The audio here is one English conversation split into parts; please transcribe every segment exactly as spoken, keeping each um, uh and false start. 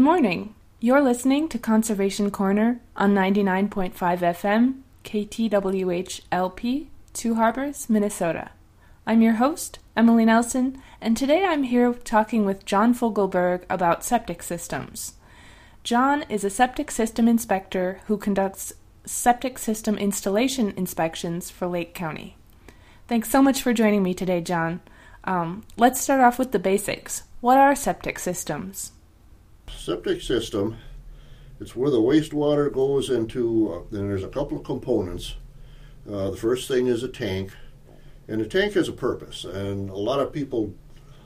morning. You're listening to Conservation Corner on ninety-nine point five F M, K T W H L P, Two Harbors, Minnesota. I'm your host, Emily Nelson, and today I'm here talking with John Fogelberg about septic systems. John is a septic system inspector who conducts septic system installation inspections for Lake County. Thanks so much for joining me today, John. Um, let's start off with the basics. What are septic systems? Septic system, it's where the wastewater goes into, uh, and there's a couple of components. Uh, the first thing is a tank, and the tank has a purpose, and a lot of people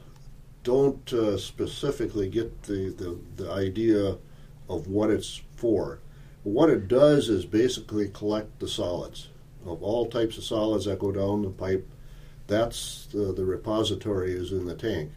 don't uh, specifically get the, the, the idea of what it's for. What it does is basically collect the solids of all types of solids that go down the pipe. That's the, the repository is in the tank.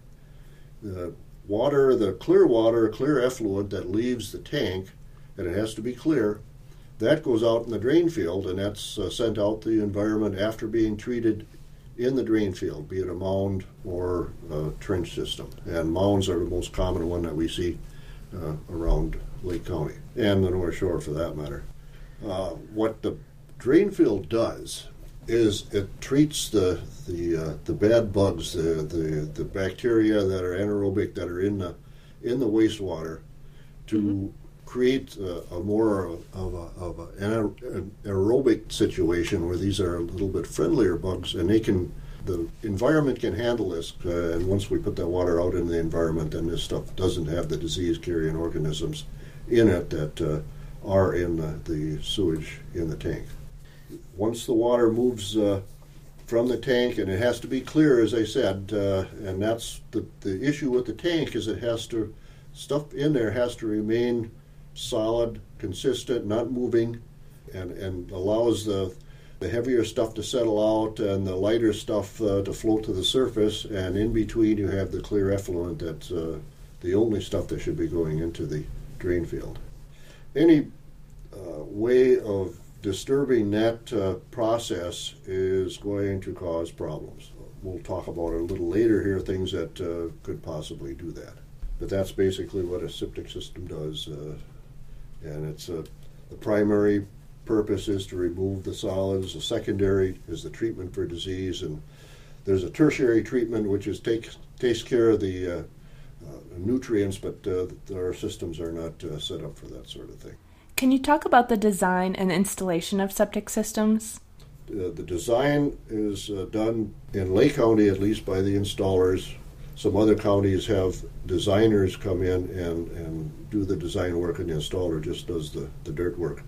The water, the clear water, clear effluent that leaves the tank, and it has to be clear, that goes out in the drain field, and that's uh, sent out to the environment after being treated in the drain field, be it a mound or a trench system. And mounds are the most common one that we see uh, around Lake County, and the North Shore for that matter. Uh, what the drain field does is it treats the the uh, the bad bugs, the, the the bacteria that are anaerobic that are in the in the wastewater, to mm-hmm. create a, a more of a, of a, an aerobic situation where these are a little bit friendlier bugs, and they can the environment can handle this. Uh, and once we put that water out in the environment, then this stuff doesn't have the disease-carrying organisms in it that uh, are in the, the sewage in the tank. Once the water moves uh, from the tank, and it has to be clear, as I said, uh, and that's the, the issue with the tank is it has to, stuff in there has to remain solid, consistent, not moving, and, and allows the, the heavier stuff to settle out and the lighter stuff uh, to float to the surface, and in between you have the clear effluent that's uh, the only stuff that should be going into the drain field. Any uh, way of disturbing that uh, process is going to cause problems. We'll talk about it a little later here, things that uh, could possibly do that. But that's basically what a septic system does. Uh, and it's uh, the primary purpose is to remove the solids. The secondary is the treatment for disease. And there's a tertiary treatment which is take, takes care of the uh, uh, nutrients, but uh, our systems are not uh, set up for that sort of thing. Can you talk about the design and installation of septic systems? Uh, the design is uh, done in Lake County, at least by the installers. Some other counties have designers come in and, and do the design work, and the installer just does the, the dirt work.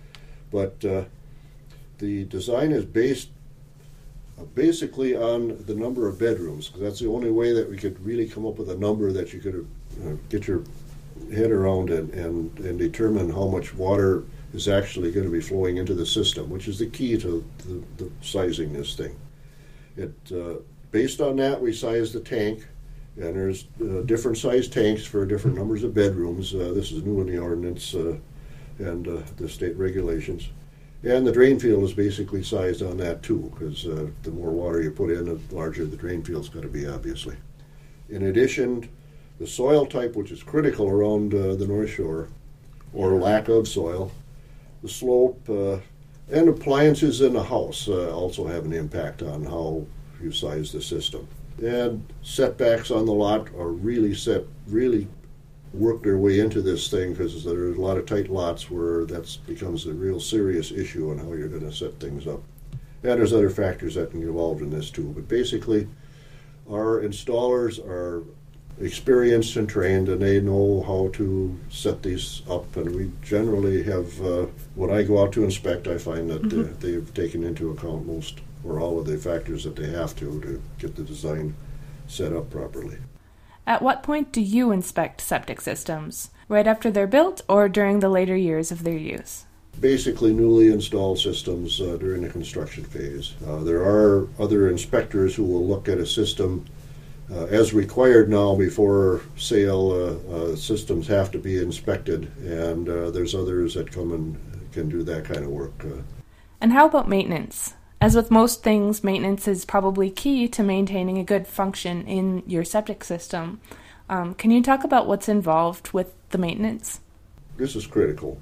But uh, the design is based uh, basically on the number of bedrooms, because that's the only way that we could really come up with a number that you could uh, get your head around and, and, and determine how much water is actually going to be flowing into the system, which is the key to the, the sizing this thing. It uh, based on that, we size the tank, and there's uh, different size tanks for different numbers of bedrooms. Uh, this is new in the ordinance uh, and uh, the state regulations. And the drain field is basically sized on that too, because uh, the more water you put in, the larger the drain field's got to be, obviously. In addition, the soil type, which is critical around uh, the North Shore, or lack of soil, the slope, uh, and appliances in the house uh, also have an impact on how you size the system. And setbacks on the lot are really set, really work their way into this thing, because there are a lot of tight lots where that becomes a real serious issue on how you're going to set things up. And there's other factors that can get involved in this too. But basically, our installers are experienced and trained, and they know how to set these up, and we generally have uh, when I go out to inspect, I find that mm-hmm. uh, they've taken into account most or all of the factors that they have to to get the design set up properly. At what point do you inspect septic systems? Right after they're built or during the later years of their use? Basically newly installed systems uh, during the construction phase. Uh, there are other inspectors who will look at a system Uh, as required now before sale. Uh, uh, systems have to be inspected, and uh, there's others that come and can do that kind of work. Uh, and how about maintenance? As with most things, maintenance is probably key to maintaining a good function in your septic system. Um, can you talk about what's involved with the maintenance? This is critical.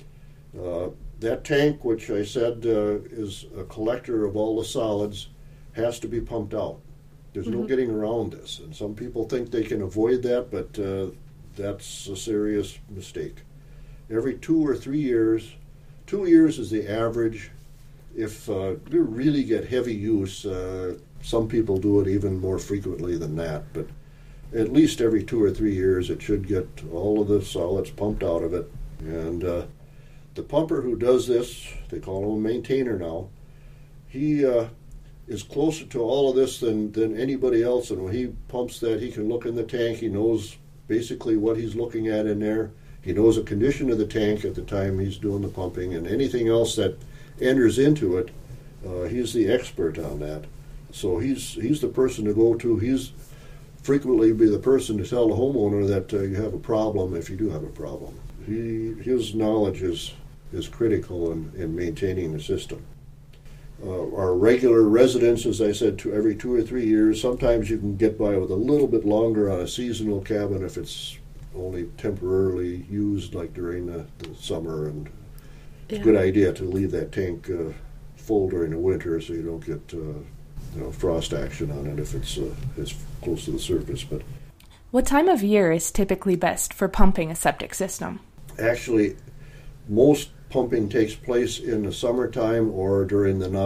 Uh, that tank, which I said uh, is a collector of all the solids, has to be pumped out. There's mm-hmm. no getting around this. And some people think they can avoid that, but uh, that's a serious mistake. Every two or three years, two years is the average. If uh, you really get heavy use, uh, some people do it even more frequently than that, but at least every two or three years it should get all of the solids pumped out of it. And uh, the pumper who does this, they call him a maintainer now, he uh, is closer to all of this than, than anybody else, and when he pumps that, he can look in the tank, he knows basically what he's looking at in there, he knows the condition of the tank at the time he's doing the pumping, and anything else that enters into it, uh, he's the expert on that. So he's he's the person to go to. He's frequently be the person to tell the homeowner that uh, you have a problem if you do have a problem. He his knowledge is is critical in, in maintaining the system. Uh, our regular residents, as I said, to every two or three years. Sometimes you can get by with a little bit longer on a seasonal cabin if it's only temporarily used, like during the, the summer. And it's yeah. a good idea to leave that tank uh, full during the winter so you don't get uh, you know, frost action on it if it's uh, it's close to the surface. But what time of year is typically best for pumping a septic system? Actually, most pumping takes place in the summertime or during the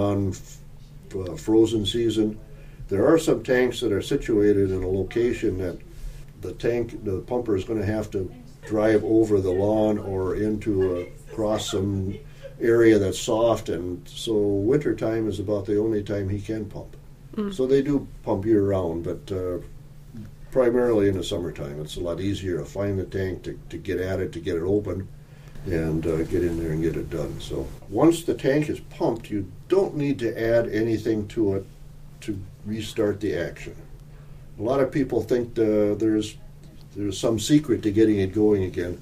non-frozen season. There are some tanks that are situated in a location that the tank, the pumper is going to have to drive over the lawn or into a, across some area that's soft, and so wintertime is about the only time he can pump. Mm. So they do pump year-round, but uh, primarily in the summertime. It's a lot easier to find the tank, to, to get at it, to get it open, and uh, get in there and get it done. So once the tank is pumped, you don't need to add anything to it to restart the action. A lot of people think uh, there's there's some secret to getting it going again.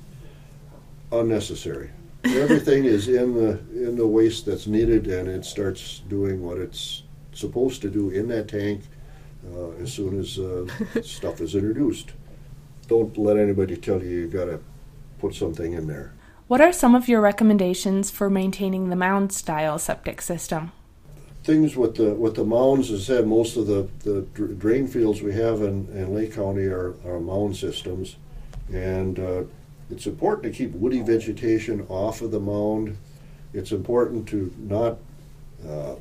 Unnecessary. Everything is in the in the waste that's needed, and it starts doing what it's supposed to do in that tank uh, as soon as uh, stuff is introduced. Don't let anybody tell you you got to put something in there. What are some of your recommendations for maintaining the mound-style septic system? Things with the with the mounds, as I said, most of the, the drain fields we have in, in Lake County are, are mound systems, and uh, it's important to keep woody vegetation off of the mound. It's important to not uh, uh,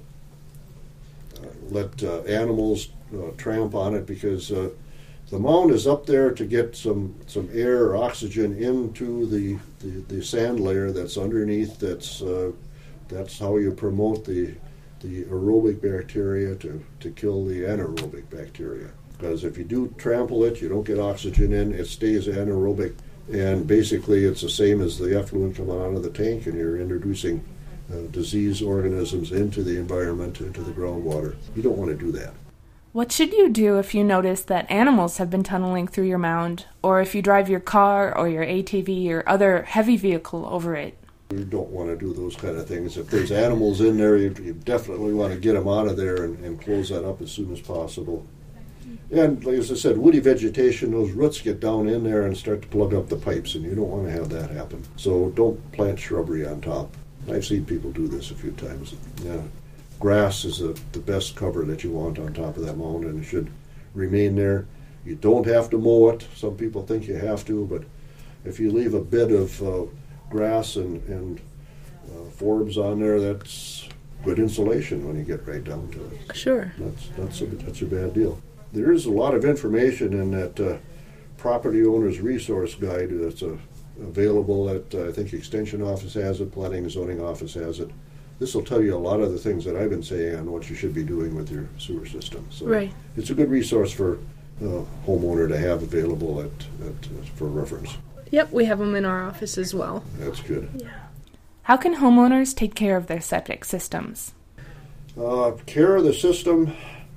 let uh, animals uh, tramp on it, because uh, the mound is up there to get some, some air or oxygen into the, the, the sand layer that's underneath. That's uh, that's how you promote the the aerobic bacteria to, to kill the anaerobic bacteria. Because if you do trample it, you don't get oxygen in, it stays anaerobic. And basically it's the same as the effluent coming out of the tank, and you're introducing uh, disease organisms into the environment, into the groundwater. You don't want to do that. What should you do if you notice that animals have been tunneling through your mound, or if you drive your car or your A T V or other heavy vehicle over it? You don't want to do those kind of things. If there's animals in there, you, you definitely want to get them out of there and, and close that up as soon as possible. And like as I said, woody vegetation, those roots get down in there and start to plug up the pipes, and you don't want to have that happen. So don't plant shrubbery on top. I've seen people do this a few times. Yeah. Grass is a, the best cover that you want on top of that mound, and it should remain there. You don't have to mow it. Some people think you have to, but if you leave a bit of uh, grass and, and uh, forbs on there, that's good insulation when you get right down to it. Sure. That's that's a, that's a bad deal. There is a lot of information in that uh, property owner's resource guide that's uh, available at, uh, I think, Extension Office has it, Planning and Zoning Office has it. This will tell you a lot of the things that I've been saying on what you should be doing with your sewer system. So right. It's a good resource for a homeowner to have available at, at uh, for reference. Yep, we have them in our office as well. That's good. Yeah. How can homeowners take care of their septic systems? Uh, care of the system,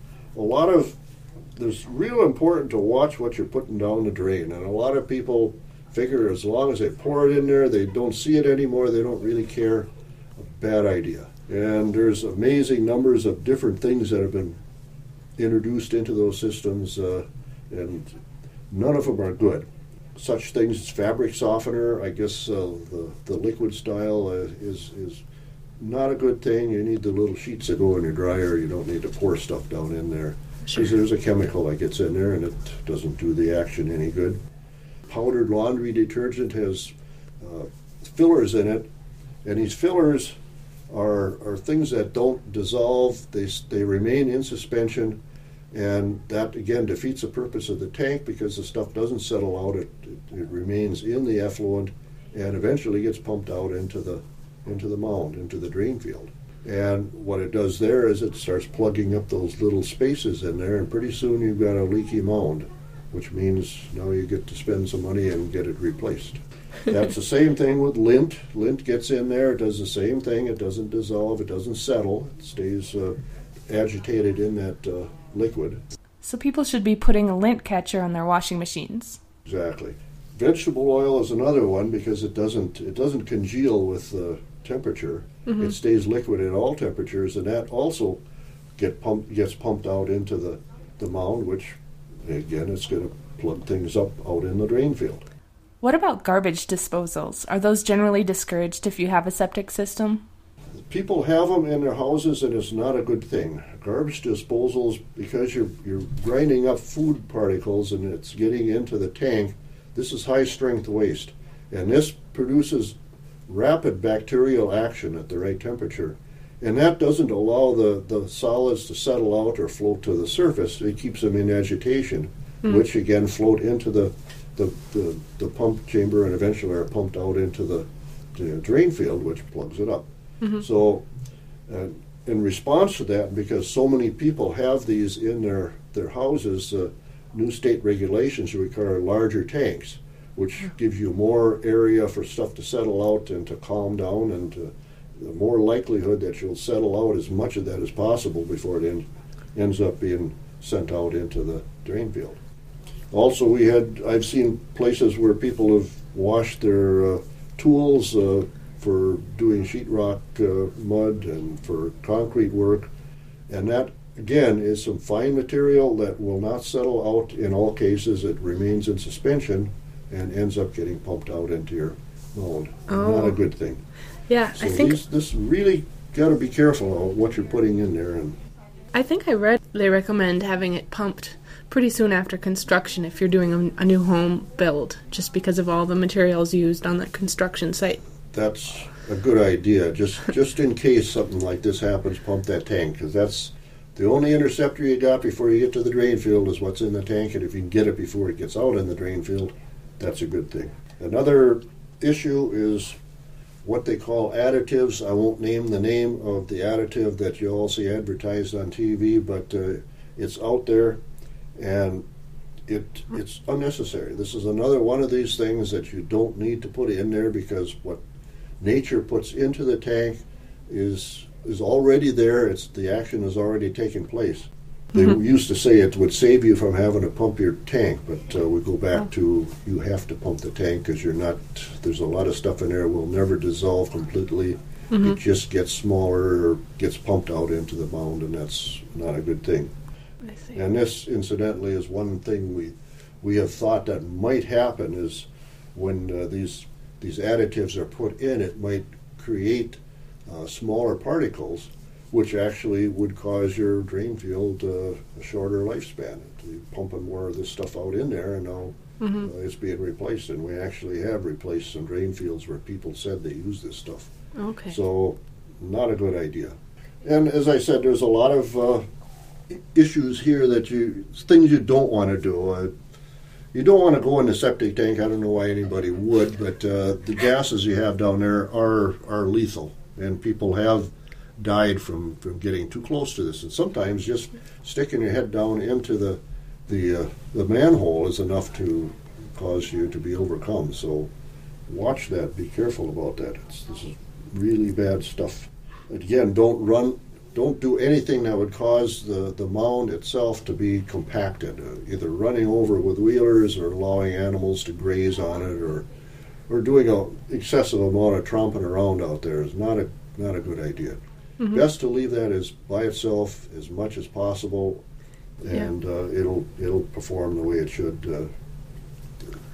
a lot of, it's real important to watch what you're putting down the drain. And a lot of people figure as long as they pour it in there, they don't see it anymore, they don't really care. A bad idea. And there's amazing numbers of different things that have been introduced into those systems, uh, and none of them are good. Such things as fabric softener, I guess uh, the, the liquid style uh, is, is not a good thing. You need the little sheets that go in your dryer. You don't need to pour stuff down in there. Sure. Because there's a chemical that gets in there and it doesn't do the action any good. Powdered laundry detergent has uh, fillers in it, and these fillers are are things that don't dissolve. They they remain in suspension, and that again defeats the purpose of the tank because the stuff doesn't settle out. It, it, it remains in the effluent, and eventually gets pumped out into the into the mound, into the drain field. And what it does there is it starts plugging up those little spaces in there, and pretty soon you've got a leaky mound, which means now you get to spend some money and get it replaced. That's the same thing with lint. Lint gets in there, it does the same thing. It doesn't dissolve, it doesn't settle. It stays uh, agitated in that uh, liquid. So people should be putting a lint catcher on their washing machines. Exactly. Vegetable oil is another one because it doesn't it doesn't congeal with uh, temperature. Mm-hmm. It stays liquid at all temperatures, and that also get pumped gets pumped out into the, the mound, which again it's going to plug things up out in the drain field. What about garbage disposals? Are those generally discouraged if you have a septic system? People have them in their houses, and it's not a good thing. Garbage disposals, because you're you're grinding up food particles and it's getting into the tank. This is high-strength waste, and this produces rapid bacterial action at the right temperature, and that doesn't allow the, the solids to settle out or float to the surface. It keeps them in agitation, mm. which again float into the the, the the pump chamber and eventually are pumped out into the, the drain field, which plugs it up. Mm-hmm. So uh, in response to that, because so many people have these in their, their houses, uh, new state regulations require larger tanks, which gives you more area for stuff to settle out and to calm down, and to, the more likelihood that you'll settle out as much of that as possible before it end, ends up being sent out into the drain field. Also, we had I've seen places where people have washed their uh, tools uh, for doing sheetrock uh, mud and for concrete work, and that again is some fine material that will not settle out in all cases. It remains in suspension and ends up getting pumped out into your mold. Oh. Not a good thing. Yeah, so I think these, this really got to be careful of what you're putting in there. And I think I read they recommend having it pumped pretty soon after construction if you're doing a, a new home build, just because of all the materials used on the construction site. That's a good idea. Just just in case something like this happens, pump that tank, because that's the only interceptor you got before you get to the drain field is what's in the tank, and if you can get it before it gets out in the drain field, that's a good thing. Another issue is what they call additives. I won't name the name of the additive that you all see advertised on T V, but uh, it's out there, and it it's unnecessary. This is another one of these things that you don't need to put in there, because what nature puts into the tank is is already there. It's the action has already taken place. They mm-hmm. used to say it would save you from having to pump your tank, but uh, we go back oh. to you have to pump the tank because you're not. There's a lot of stuff in there will never dissolve completely. Mm-hmm. It just gets smaller or gets pumped out into the mound, and that's not a good thing. I see. And this, incidentally, is one thing we we have thought that might happen is when uh, these these additives are put in, it might create uh, smaller particles, which actually would cause your drain field uh, a shorter lifespan. You're pumping more of this stuff out in there, and now mm-hmm. uh, it's being replaced. And we actually have replaced some drain fields where people said they use this stuff. Okay. So, not a good idea. And as I said, there's a lot of uh, issues here that you, things you don't want to do. Uh, you don't want to go in the septic tank. I don't know why anybody would, but uh, the gases you have down there are are lethal, and people have died from, from getting too close to this. And sometimes just sticking your head down into the the uh, the manhole is enough to cause you to be overcome. So watch that. Be careful about that. It's, this is really bad stuff. Again, don't run. Don't do anything that would cause the, the mound itself to be compacted, uh, either running over with wheelers or allowing animals to graze on it, or or doing an excessive amount of tromping around out there is not a not a good idea. Mm-hmm. Best to leave that as by itself as much as possible, and yeah. uh, it'll it'll perform the way it should uh,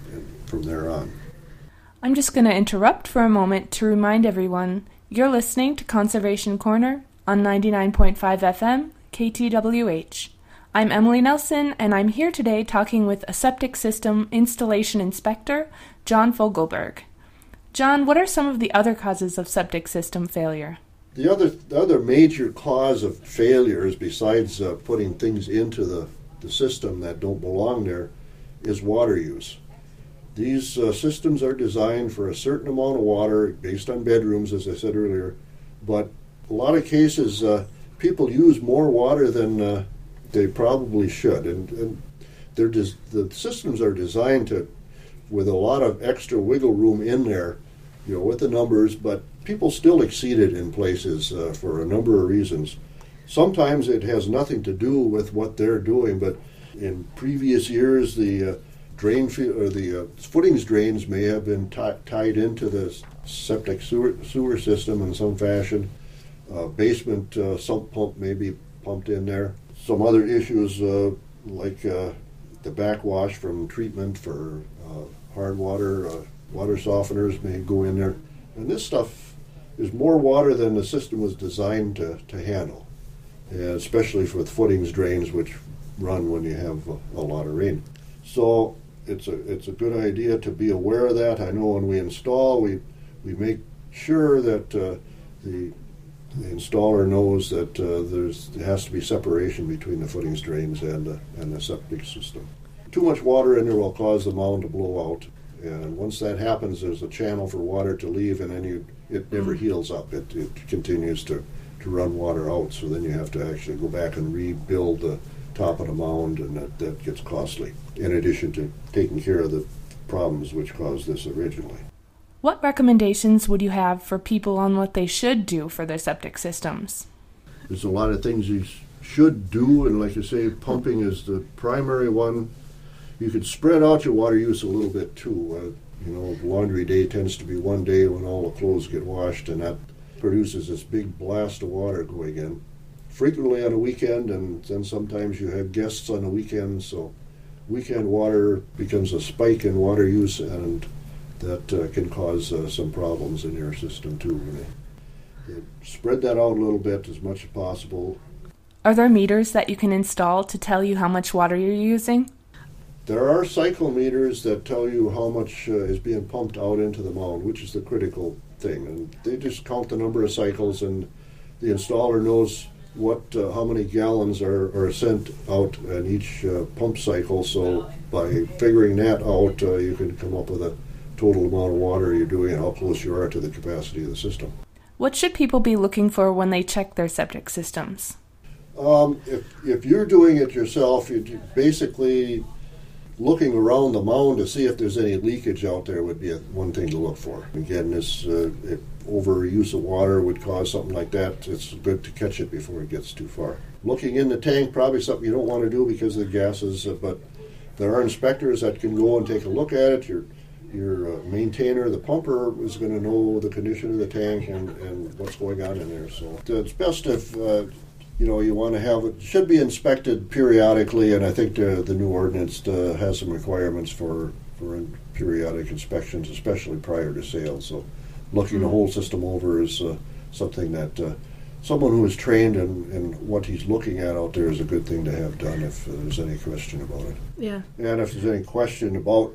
and from there on. I'm just going to interrupt for a moment to remind everyone you're listening to Conservation Corner on ninety-nine point five F M, K T W H. I'm Emily Nelson, and I'm here today talking with a septic system installation inspector, John Fogelberg. John, what are some of the other causes of septic system failure? The other the other major cause of failures, besides uh, putting things into the, the system that don't belong there, is water use. These uh, systems are designed for a certain amount of water based on bedrooms, as I said earlier, but a lot of cases uh, people use more water than uh, they probably should, and, and they're des- the systems are designed to, with a lot of extra wiggle room in there, you know, with the numbers, but people still exceed it in places uh, for a number of reasons. Sometimes it has nothing to do with what they're doing, but in previous years, the uh, drain fe- or the uh, footings drains may have been t- tied into the septic sewer, sewer system in some fashion. Uh, basement uh, sump pump may be pumped in there. Some other issues uh, like uh, the backwash from treatment for uh, hard water, uh, water softeners may go in there. And this stuff is more water than the system was designed to, to handle, and especially for the footings drains, which run when you have a, a lot of rain. So it's a it's a good idea to be aware of that. I know when we install, we we make sure that uh, the the installer knows that uh, there's there has to be separation between the footings drains and uh, and the septic system. Too much water in there will cause the mound to blow out, and once that happens, there's a channel for water to leave, and then you, it never heals up. It it continues to, to run water out, so then you have to actually go back and rebuild the top of the mound, and that, that gets costly, in addition to taking care of the problems which caused this originally. What recommendations would you have for people on what they should do for their septic systems? There's a lot of things you should do, and like you say, pumping is the primary one. You could spread out your water use a little bit too. Uh, you know, laundry day tends to be one day when all the clothes get washed, and that produces this big blast of water going in. Frequently on a weekend, and then sometimes you have guests on the weekend, so weekend water becomes a spike in water use, and that uh, can cause uh, some problems in your system too. They, they spread that out a little bit as much as possible. Are there meters that you can install to tell you how much water you're using? There are cycle meters that tell you how much uh, is being pumped out into the mound, which is the critical thing. And they just count the number of cycles, and the installer knows what uh, how many gallons are, are sent out in each uh, pump cycle. So by figuring that out, uh, you can come up with a total amount of water you're doing and how close you are to the capacity of the system. What should people be looking for when they check their septic systems? Um, if, if you're doing it yourself, you're basically looking around the mound to see if there's any leakage out there would be a, one thing to look for. Again, this uh, if overuse of water would cause something like that, it's good to catch it before it gets too far. Looking in the tank, probably something you don't want to do because of the gases, uh, but there are inspectors that can go and take a look at it. Your your uh, maintainer, the pumper, is going to know the condition of the tank and, and what's going on in there. So it's best if uh, you know you want to have it should be inspected periodically, and I think the the new ordinance uh, has some requirements for for periodic inspections, especially prior to sale. So looking the whole system over is uh, something that uh, someone who is trained in, in what he's looking at out there is a good thing to have done if uh, there's any question about it. Yeah. And if there's any question about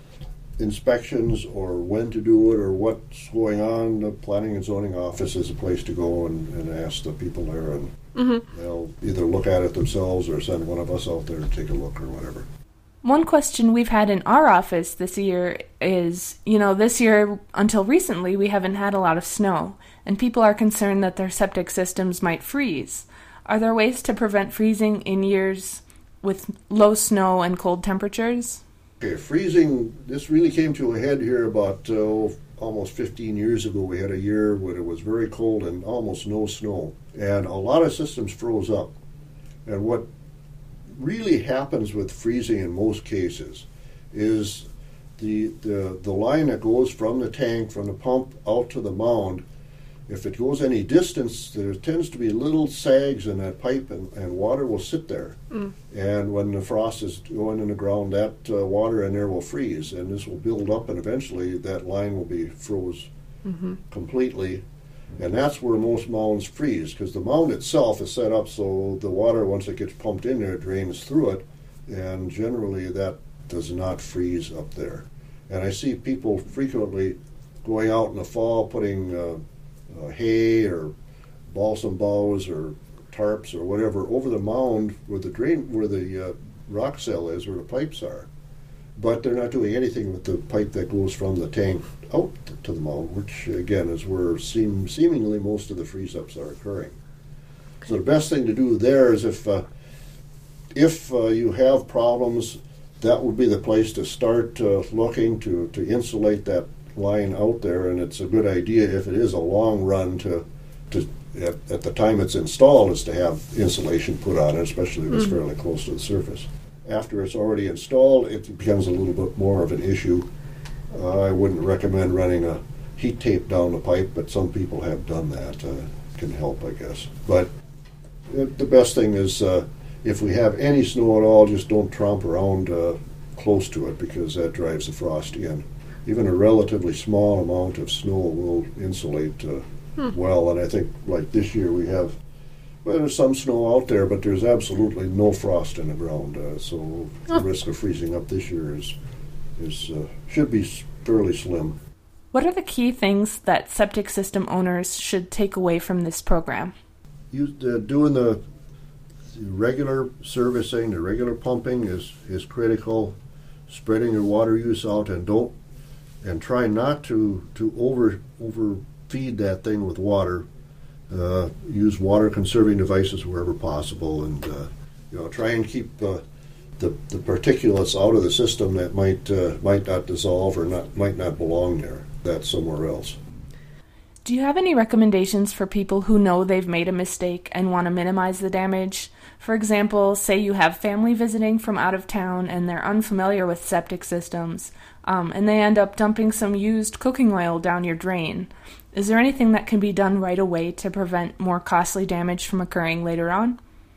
inspections or when to do it or what's going on, the Planning and Zoning Office is a place to go and, and ask the people there, and mm-hmm. they'll either look at it themselves or send one of us out there to take a look or whatever. One question we've had in our office this year is, you know, this year, until recently, we haven't had a lot of snow, and people are concerned that their septic systems might freeze. Are there ways to prevent freezing in years with low snow and cold temperatures? Okay, freezing, this really came to a head here about uh, almost fifteen years ago. We had a year when it was very cold and almost no snow, and a lot of systems froze up. And what really happens with freezing in most cases is the, the the line that goes from the tank, from the pump out to the mound, If it goes any distance, there tends to be little sags in that pipe, and, and water will sit there. Mm. And when the frost is going in the ground, that uh, water in there will freeze, and this will build up, and eventually that line will be froze mm-hmm. completely. And that's where most mounds freeze, because the mound itself is set up so the water, once it gets pumped in there, drains through it, and generally that does not freeze up there. And I see people frequently going out in the fall putting uh, uh, hay or balsam boughs or tarps or whatever over the mound where the drain, where the uh, rock cell is, where the pipes are. But they're not doing anything with the pipe that goes from the tank out to the mound, which again is where seem, seemingly most of the freeze-ups are occurring. Okay. So the best thing to do there is if uh, if uh, you have problems, that would be the place to start uh, looking to, to insulate that line out there. And it's a good idea if it is a long run to to at, at the time it's installed is to have insulation put on it, especially if it's mm-hmm. fairly close to the surface. After it's already installed, it becomes a little bit more of an issue. Uh, I wouldn't recommend running a heat tape down the pipe, but some people have done that. Uh, can help, I guess. But it, the best thing is uh, if we have any snow at all, just don't tromp around uh, close to it, because that drives the frost in. Even a relatively small amount of snow will insulate uh, hmm. well, and I think like this year we have Well, there's some snow out there, but there's absolutely no frost in the ground. Uh, so oh. the risk of freezing up this year is is uh, should be fairly slim. What are the key things that septic system owners should take away from this program? You, uh, doing the regular servicing, the regular pumping is, is critical. Spreading your water use out, and don't and try not to to over overfeed that thing with water. Uh, use water conserving devices wherever possible, and uh, you know, try and keep uh, the the particulates out of the system that might uh, might not dissolve or not might not belong there. That's somewhere else. Do you have any recommendations for people who know they've made a mistake and want to minimize the damage? For example, say you have family visiting from out of town and they're unfamiliar with septic systems, um, and they end up dumping some used cooking oil down your drain. Is there anything that can be done right away to prevent more costly damage from occurring later on?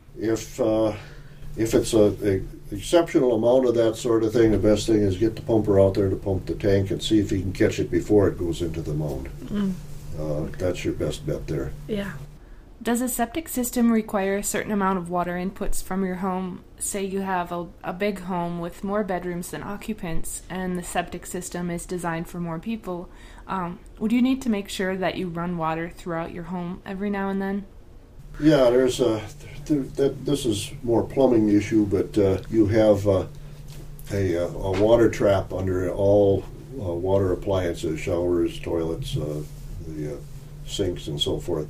If uh, if it's a, a exceptional amount of that sort of thing, the best thing is get the pumper out there to pump the tank and see if he can catch it before it goes into the mound. Mm. Uh, that's your best bet there. Yeah. Does a septic system require a certain amount of water inputs from your home? Say you have a, a big home with more bedrooms than occupants, and the septic system is designed for more people. Um, would you need to make sure that you run water throughout your home every now and then? Yeah, there's a. Th- th- this is more plumbing issue, but uh, you have uh, a, a water trap under all uh, water appliances, showers, toilets, uh, the uh, sinks, and so forth.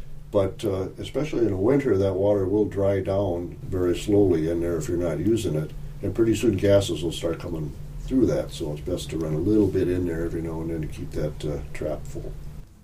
But uh, especially in the winter, that water will dry down very slowly in there if you're not using it, and pretty soon gases will start coming through that. So it's best to run a little bit in there every now and then to keep that uh, trap full.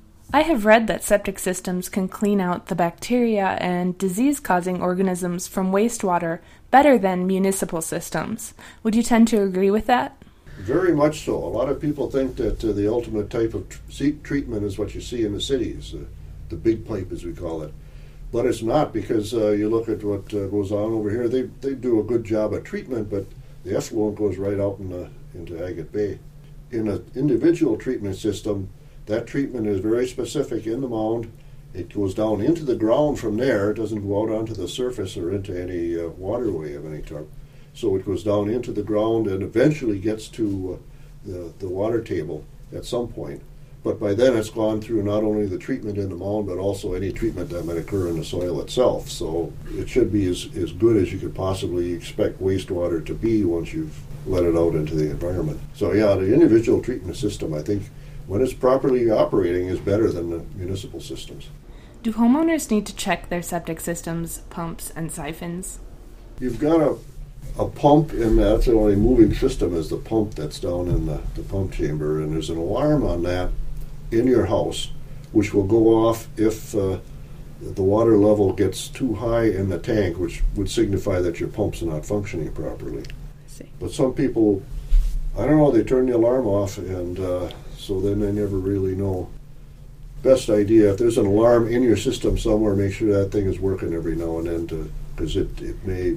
I have read that septic systems can clean out the bacteria and disease-causing organisms from wastewater better than municipal systems. Would you tend to agree with that? Very much so. A lot of people think that uh, the ultimate type of tr- treatment is what you see in the cities, uh, the big pipe as we call it. But it's not, because uh, you look at what uh, goes on over here. They they do a good job at treatment, but the effluent goes right out in the, into Agate Bay. In an individual treatment system, that treatment is very specific in the mound. It goes down into the ground from there. It doesn't go out onto the surface or into any uh, waterway of any type. So it goes down into the ground and eventually gets to uh, the, the water table at some point. But by then it's gone through not only the treatment in the mound, but also any treatment that might occur in the soil itself. So it should be as, as good as you could possibly expect wastewater to be once you've let it out into the environment. So yeah, the individual treatment system, I think, when it's properly operating, is better than the municipal systems. Do homeowners need to check their septic systems, pumps, and siphons? You've got a a pump, and that's the only moving system is the pump that's down in the, the pump chamber, and there's an alarm on that in your house, which will go off if uh, the water level gets too high in the tank, which would signify that your pump's not functioning properly. I see. But some people, I don't know, they turn the alarm off, and uh, so then they never really know. best idea, if there's an alarm in your system somewhere, make sure that thing is working every now and then, to because it, it may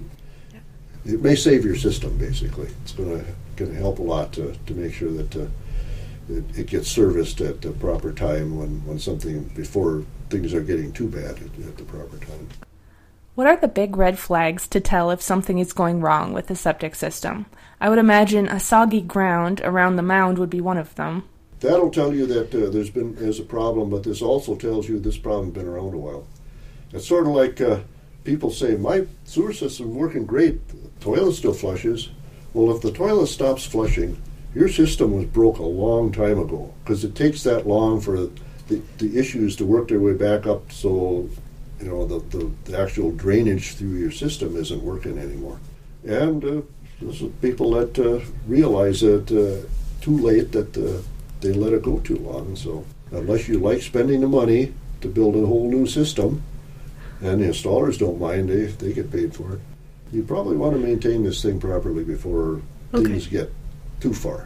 it may save your system. Basically, it's going to going to help a lot to, to make sure that uh, it, it gets serviced at the proper time when, when something before things are getting too bad at, at the proper time. What are the big red flags to tell if something is going wrong with the septic system? I would imagine a soggy ground around the mound would be one of them. That'll tell you that uh, there's been there's a problem, but this also tells you this problem's been around a while. It's sort of like uh, people say, my sewer system's working great, the toilet still flushes. Well, if the toilet stops flushing, your system was broke a long time ago, because it takes that long for the, the issues to work their way back up, so you know the, the, the actual drainage through your system isn't working anymore. And uh, there's people that uh, realize that uh, too late that uh, they let it go too long. So unless you like spending the money to build a whole new system, and the installers don't mind, they they get paid for it, you probably want to maintain this thing properly before Okay. things get too far.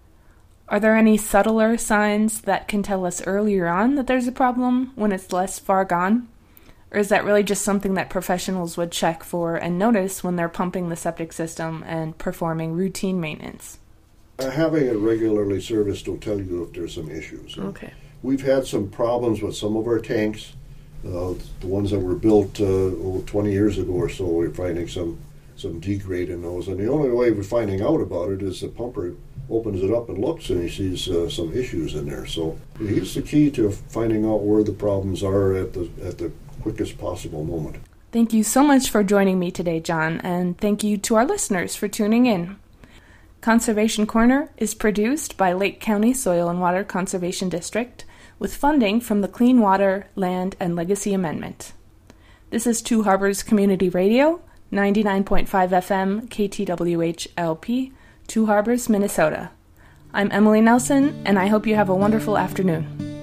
Are there any subtler signs that can tell us earlier on that there's a problem when it's less far gone? Or is that really just something that professionals would check for and notice when they're pumping the septic system and performing routine maintenance? Uh, having it regularly serviced will tell you if there's some issues. Okay. We've had some problems with some of our tanks, uh, the ones that were built uh, oh, twenty years ago or so. We're finding some, some degrade in those, and the only way we're finding out about it is the pumper opens it up and looks, and he sees uh, some issues in there. So he's the key to finding out where the problems are at the at the quickest possible moment. Thank you so much for joining me today, John, and thank you to our listeners for tuning in. Conservation Corner is produced by Lake County Soil and Water Conservation District with funding from the Clean Water, Land, and Legacy Amendment. This is Two Harbors Community Radio, ninety-nine point five F M, K T W H L P, Two Harbors, Minnesota. I'm Emily Nelson, and I hope you have a wonderful afternoon.